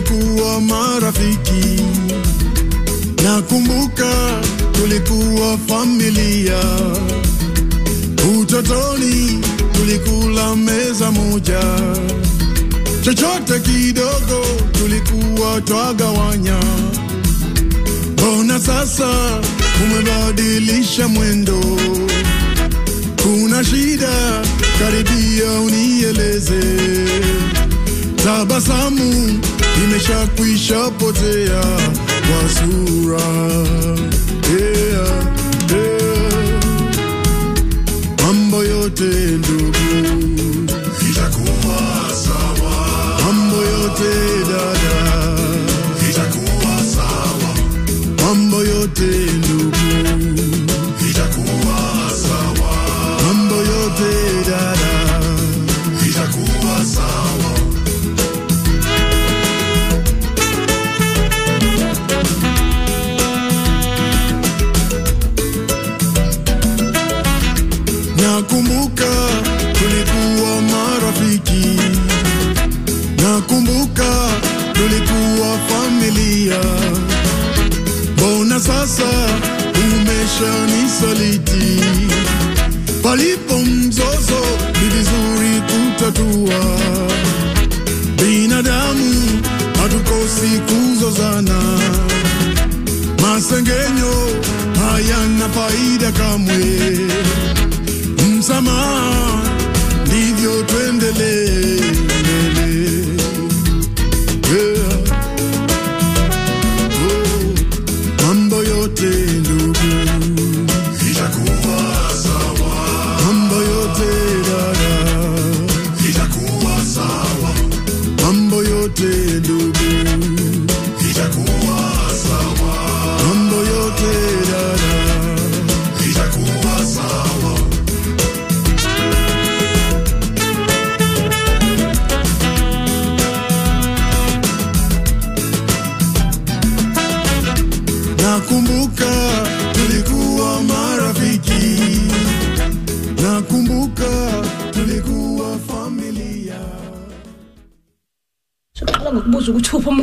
tulikuwa marafiki. Nakumbuka tulikuwa familia. Utotoni tulikula meza moja. Chochote kidogo tulikuwa twagawanya. Mbona sasa umebadilisha mwendo? Kuna shida? Karibia unieleze. Tabasamu imeshakwisha potea kwa sura. Mambo yote ndugu itakuwa sawa. Mambo yote dada itakuwa sawa. Mambo yote ndugu itakuwa sawa. Mambo yote dada itakuwa sawa. Nakumbuka tulikuwa marafiki. Nakumbuka tulikuwa familia. Mbona sasa umeshanisaliti? Palipo mzozo ni vizuri kutatua. Binadamu hatukosi kuzozana. Masengenyo hayana faida kamwe. Msamaha ndivyo tuendelee. Mambo yote ndugu itakuwa sawa. Mambo yote dada itakuwa sawa. Mambo yote ndugu itakuwa sawa. Mambo yote dada itakuwa sawa. Nakumbuka tulikuwa marafiki. Nakumbuka tulikuwa familia. Soqala ngokubuza ukuthi uphi